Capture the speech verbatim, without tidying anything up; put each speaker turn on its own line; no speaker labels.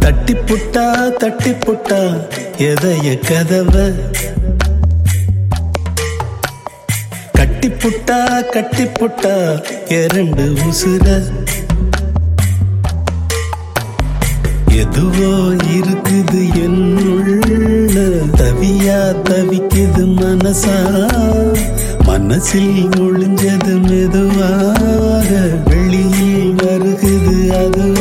தட்டி புட்டா தட்டி புட்டா எதைய கதவ கட்டி புட்டா கட்டி புட்டா இரண்டு உசுர எதுவோ இருக்குது என்னுள்ள தவியா தவிக்குது மனசா மனசில் ஒளிஞ்சது மெதுவாக வெளியில் வருகுது அது